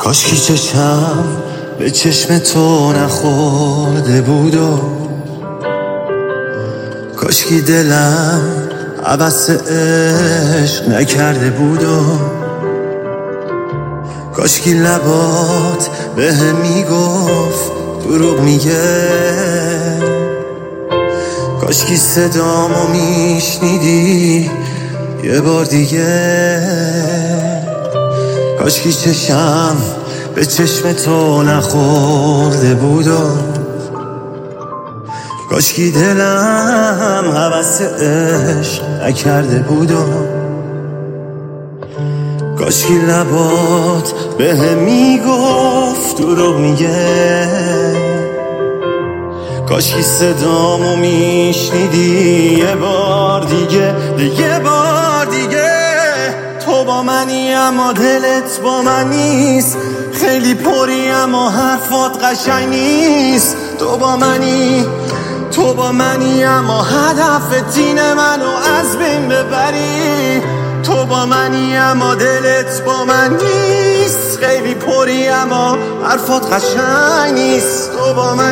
کاشکی چشم به چشم تو نخورده بود و کاشکی دلم عبث عشق نکرده بود و کاشکی لبات به هم میگفت دروغ میگه، کاشکی صدامو میشنیدی یه بار دیگه، کاشکی چشم به چشم تو نخورده بود و کاشکی دلم هوس عشق نکرده بود و کاشکی لبات به هم میگفت دروغ میگه، کاشکی صدامو میشنیدی یه بار دیگه، یه بار دیگه. تو با منی اما دلت با من نیست، خیلی پری اما حرفات قشنگ نیست. تو با منی اما هدفت اینه منو از بین ببری. تو با منی اما دلت با من نیست، خیلی پری اما حرفات قشنگ نیست. تو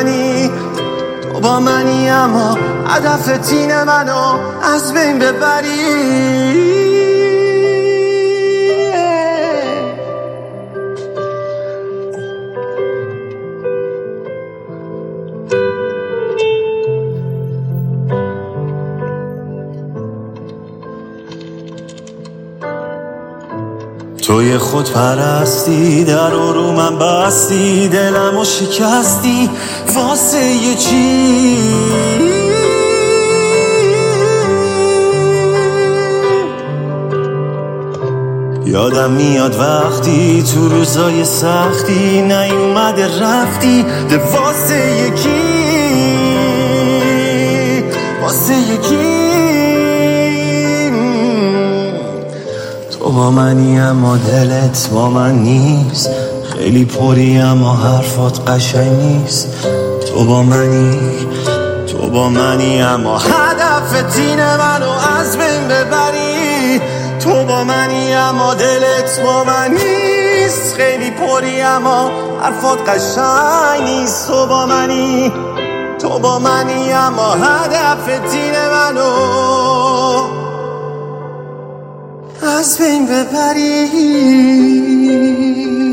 با منی اما هدفت اینه منو از بین ببری. توی خود پرستی، در رو من بستی، دلمو شکستی واسه یه چی؟ یادم میاد وقتی تو روزای سختی نیومده رفتی ده واسه یکی، واسه یکی. تو با منی اما دلت با من نیست، خیلی پری اما حرفات قشنگ نیست. تو با منی اما هدفت اینه منو از بین ببری. تو با منی اما دلت با من نیست، خیلی پری اما حرفات قشنگ نیست. تو با منی اما هدفت اینه منو از بین ببری.